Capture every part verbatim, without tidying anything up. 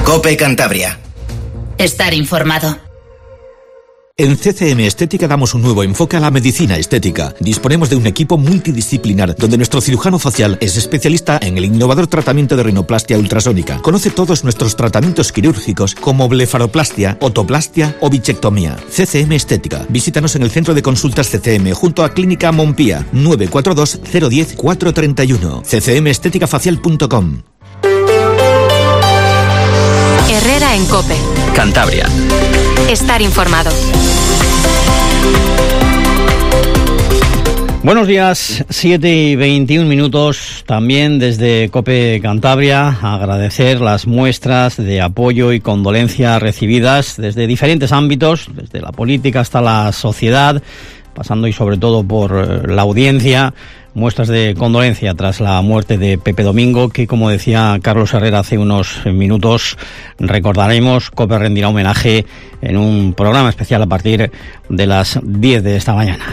COPE Cantabria. Estar informado. En C C M Estética damos un nuevo enfoque a la medicina estética. Disponemos de un equipo multidisciplinar donde nuestro cirujano facial es especialista en el innovador tratamiento de rinoplastia ultrasónica. Conoce todos nuestros tratamientos quirúrgicos como blefaroplastia, otoplastia o bichectomía. C C M Estética. Visítanos en el centro de consultas C C M junto a Clínica Montpía, nueve cuatro dos cero uno cero cuatro tres uno. c c m estética facial punto com. Herrera en COPE. Cantabria. Estar informado. Buenos días, siete y veintiún minutos, también desde COPE Cantabria, agradecer las muestras de apoyo y condolencia recibidas desde diferentes ámbitos, desde la política hasta la sociedad, pasando y sobre todo por la audiencia, muestras de condolencia tras la muerte de Pepe Domingo, que como decía Carlos Herrera hace unos minutos, recordaremos. COPE rendirá homenaje en un programa especial a partir de las diez de esta mañana.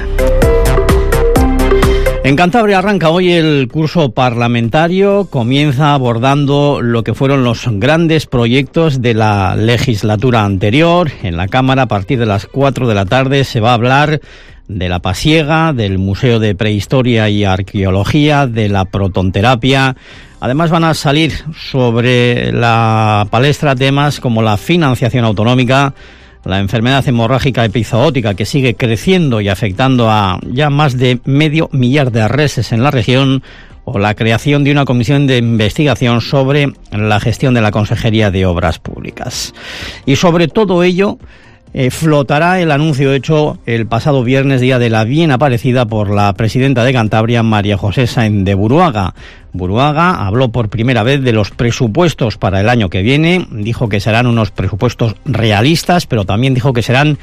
En Cantabria arranca hoy el curso parlamentario, comienza abordando lo que fueron los grandes proyectos de la legislatura anterior. En la Cámara, a partir de las cuatro de la tarde, se va a hablar de la pasiega, del Museo de Prehistoria y Arqueología, de la protonterapia. Además van a salir sobre la palestra temas como la financiación autonómica, la enfermedad hemorrágica epizootica, que sigue creciendo y afectando a ya más de medio millar de reses en la región, o la creación de una comisión de investigación sobre la gestión de la Consejería de Obras Públicas. Y sobre todo ello eh, flotará el anuncio hecho el pasado viernes, día de la bien aparecida, por la presidenta de Cantabria, María José Sáenz de Buruaga. Buruaga habló por primera vez de los presupuestos para el año que viene, dijo que serán unos presupuestos realistas, pero también dijo que serán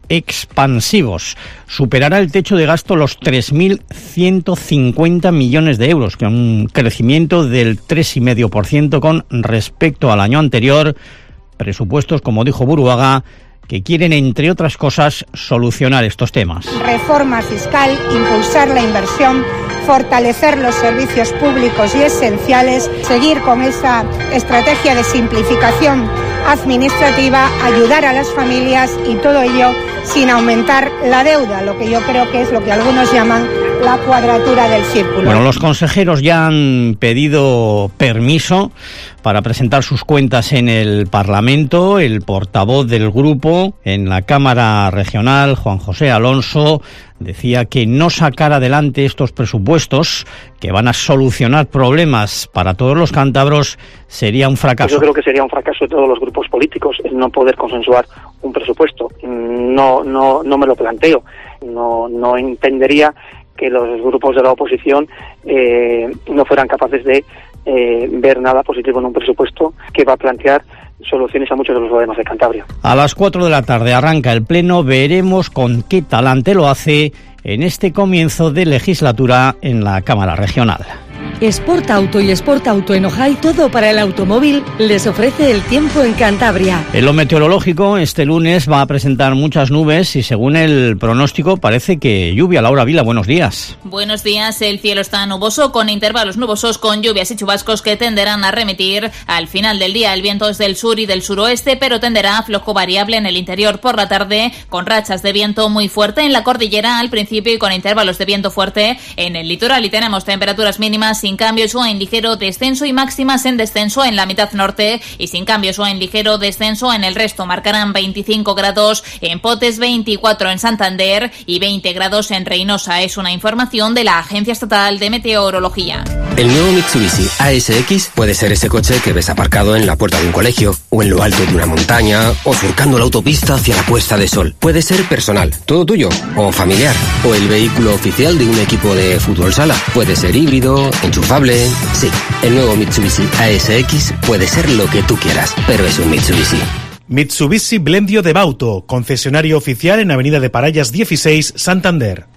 expansivos. Superará el techo de gasto los tres mil ciento cincuenta millones de euros, con un crecimiento del tres coma cinco por ciento con respecto al año anterior. Presupuestos, como dijo Buruaga, que quieren, entre otras cosas, solucionar estos temas. Reforma fiscal, impulsar la inversión, fortalecer los servicios públicos y esenciales, seguir con esa estrategia de simplificación administrativa, ayudar a las familias, y todo ello sin aumentar la deuda, lo que yo creo que es lo que algunos llaman la cuadratura del círculo. Bueno, los consejeros ya han pedido permiso para presentar sus cuentas en el Parlamento. El portavoz del grupo en la Cámara Regional, Juan José Alonso, decía que no sacar adelante estos presupuestos, que van a solucionar problemas para todos los cántabros, sería un fracaso. Yo creo que sería un fracaso de todos los grupos políticos el no poder consensuar un presupuesto. No, no, no me lo planteo. No, no entendería que los grupos de la oposición eh, no fueran capaces de eh, ver nada positivo en un presupuesto que va a plantear soluciones a muchos de los problemas de Cantabria. A las cuatro de la tarde arranca el pleno, veremos con qué talante lo hace en este comienzo de legislatura en la Cámara Regional. Sport Auto y Sport Auto en Ojai, todo para el automóvil, les ofrece el tiempo en Cantabria. En lo meteorológico, este lunes va a presentar muchas nubes y según el pronóstico parece que lluvia. Laura Vila, buenos días. Buenos días, el cielo está nuboso con intervalos nubosos con lluvias y chubascos que tenderán a remitir al final del día. El viento es del sur y del suroeste, pero tenderá a flojo variable en el interior por la tarde, con rachas de viento muy fuerte en la cordillera al principio y con intervalos de viento fuerte en el litoral. Y tenemos temperaturas mínimas sin cambios o en ligero descenso y máximas en descenso en la mitad norte y sin cambios o en ligero descenso en el resto. Marcarán veinticinco grados en Potes, veinticuatro en Santander y veinte grados en Reynosa. Es una información de la Agencia Estatal de Meteorología. El nuevo Mitsubishi A S X puede ser ese coche que ves aparcado en la puerta de un colegio o en lo alto de una montaña o surcando la autopista hacia la puesta de sol. Puede ser personal, todo tuyo, o familiar, o el vehículo oficial de un equipo de fútbol sala. Puede ser híbrido, enchufable. Sí, el nuevo Mitsubishi A S X puede ser lo que tú quieras, pero es un Mitsubishi. Mitsubishi Blendio de Bauto, concesionario oficial en Avenida de Parayas dieciséis, Santander.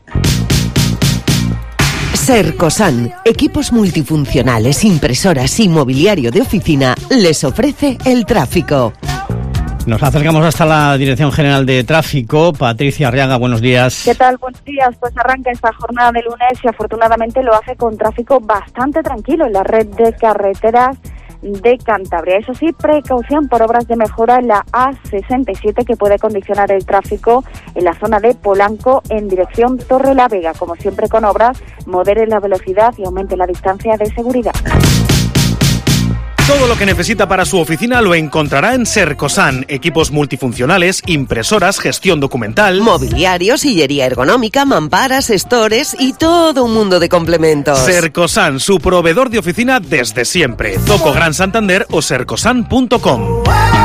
Sercosan, equipos multifuncionales, impresoras y mobiliario de oficina, les ofrece el tráfico. Nos acercamos hasta la Dirección General de Tráfico. Patricia Arriaga, buenos días. ¿Qué tal? Buenos días. Pues arranca esta jornada de lunes y afortunadamente lo hace con tráfico bastante tranquilo en la red de carreteras de Cantabria. Eso sí, precaución por obras de mejora en la A sesenta y siete que puede condicionar el tráfico en la zona de Polanco en dirección Torrelavega. Como siempre con obras, modere la velocidad y aumente la distancia de seguridad. Todo lo que necesita para su oficina lo encontrará en Sercosan. Equipos multifuncionales, impresoras, gestión documental, mobiliario, sillería ergonómica, mamparas, stores y todo un mundo de complementos. Sercosan, su proveedor de oficina desde siempre. Zoco Gran Santander o sercosan punto com.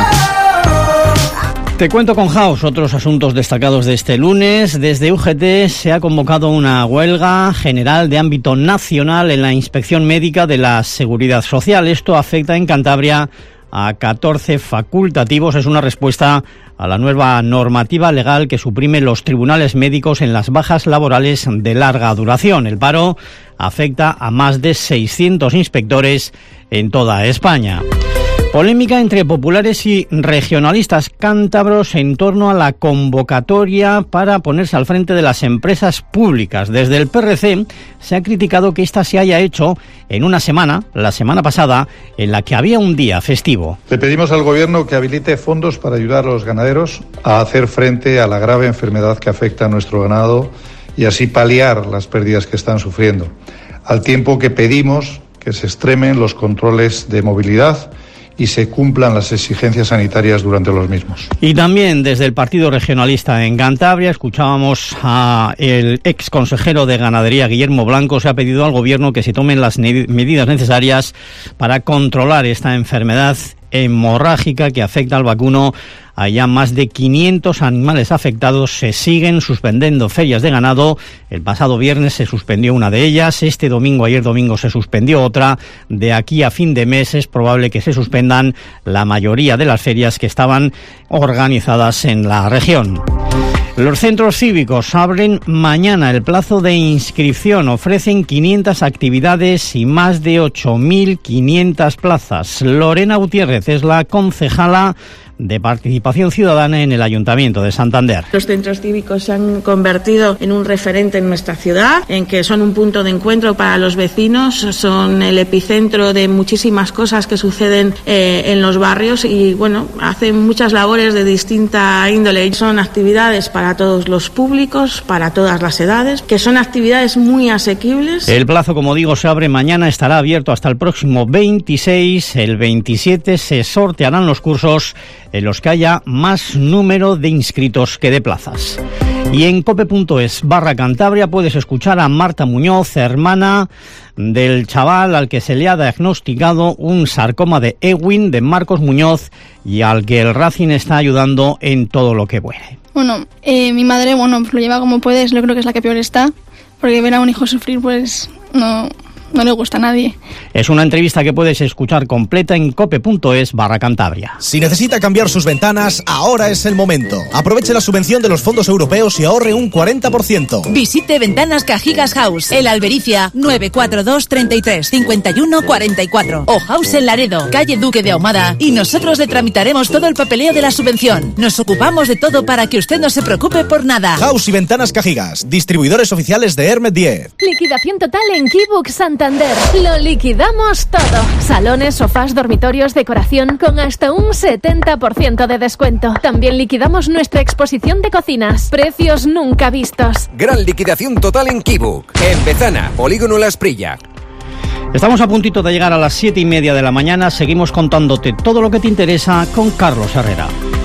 Te cuento con House otros asuntos destacados de este lunes. Desde U G T se ha convocado una huelga general de ámbito nacional en la Inspección Médica de la Seguridad Social. Esto afecta en Cantabria a catorce facultativos. Es una respuesta a la nueva normativa legal que suprime los tribunales médicos en las bajas laborales de larga duración. El paro afecta a más de seiscientos inspectores en toda España. Polémica entre populares y regionalistas cántabros en torno a la convocatoria para ponerse al frente de las empresas públicas. Desde el P R C se ha criticado que esta se haya hecho en una semana, la semana pasada, en la que había un día festivo. Le pedimos al Gobierno que habilite fondos para ayudar a los ganaderos a hacer frente a la grave enfermedad que afecta a nuestro ganado y así paliar las pérdidas que están sufriendo, al tiempo que pedimos que se extremen los controles de movilidad y se cumplan las exigencias sanitarias durante los mismos. Y también desde el Partido Regionalista en Cantabria escuchábamos a el ex consejero de Ganadería, Guillermo Blanco. Se ha pedido al Gobierno que se tomen las medidas necesarias para controlar esta enfermedad hemorrágica que afecta al vacuno. Hay ya más de quinientos animales afectados. Se siguen suspendiendo ferias de ganado. El pasado viernes se suspendió una de ellas. Este domingo, ayer domingo, se suspendió otra. De aquí a fin de mes es probable que se suspendan la mayoría de las ferias que estaban organizadas en la región. Los centros cívicos abren mañana el plazo de inscripción. Ofrecen quinientas actividades y más de ocho mil quinientas plazas. Lorena Gutiérrez es la concejala de Participación Ciudadana en el Ayuntamiento de Santander. Los centros cívicos se han convertido en un referente en nuestra ciudad, en que son un punto de encuentro para los vecinos, son el epicentro de muchísimas cosas que suceden eh, en los barrios y, bueno, hacen muchas labores de distinta índole. Son actividades para todos los públicos, para todas las edades, que son actividades muy asequibles. El plazo, como digo, se abre mañana, estará abierto hasta el próximo veintiséis. El veintisiete se sortearán los cursos en los que haya más número de inscritos que de plazas. Y en cope.es barra Cantabria puedes escuchar a Marta Muñoz, hermana del chaval al que se le ha diagnosticado un sarcoma de Ewing, de Marcos Muñoz, y al que el Racing está ayudando en todo lo que puede. Bueno, eh, mi madre, bueno, pues lo lleva como puede, yo creo que es la que peor está, porque ver a un hijo sufrir, pues no... no le gusta a nadie. Es una entrevista que puedes escuchar completa en cope.es barra Cantabria. Si necesita cambiar sus ventanas, ahora es el momento. Aproveche la subvención de los fondos europeos y ahorre un cuarenta por ciento. Visite Ventanas Cajigas House, El Albericia, nueve cuatro dos, treinta y tres, cincuenta y uno, cuarenta y cuatro. O House en Laredo, calle Duque de Ahumada, y nosotros le tramitaremos todo el papeleo de la subvención. Nos ocupamos de todo para que usted no se preocupe por nada. House y Ventanas Cajigas, distribuidores oficiales de Hermet diez. Liquidación total en Kibuk Santander. Lo liquidamos todo. Salones, sofás, dormitorios, decoración con hasta un setenta por ciento de descuento. También liquidamos nuestra exposición de cocinas. Precios nunca vistos. Gran liquidación total en Kibuk. En Bezana, Polígono La Esprilla. Estamos a puntito de llegar a las siete y media de la mañana. Seguimos contándote todo lo que te interesa con Carlos Herrera.